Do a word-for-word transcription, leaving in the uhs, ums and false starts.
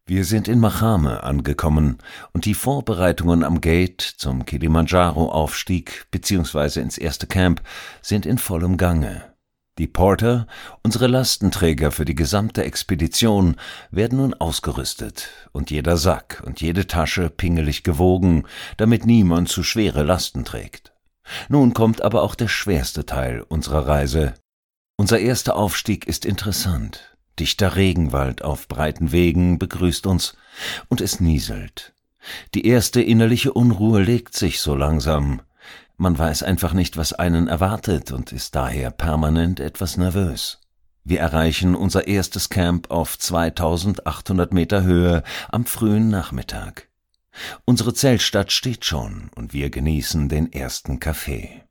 Wir sind in Machame angekommen und die Vorbereitungen am Gate zum Kilimandscharo-Aufstieg bzw. ins erste Camp sind in vollem Gange. Die Porter, unsere Lastenträger für die gesamte Expedition, werden nun ausgerüstet und jeder Sack und jede Tasche pingelig gewogen, damit niemand zu schwere Lasten trägt. Nun kommt aber auch der schwerste Teil unserer Reise. Unser erster Aufstieg ist interessant. Dichter Regenwald auf breiten Wegen begrüßt uns, und es nieselt. Die erste innerliche Unruhe legt sich so langsam. Man weiß einfach nicht, was einen erwartet und ist daher permanent etwas nervös. Wir erreichen unser erstes Camp auf zweitausendachthundert Meter Höhe am frühen Nachmittag. Unsere Zeltstadt steht schon und wir genießen den ersten Kaffee.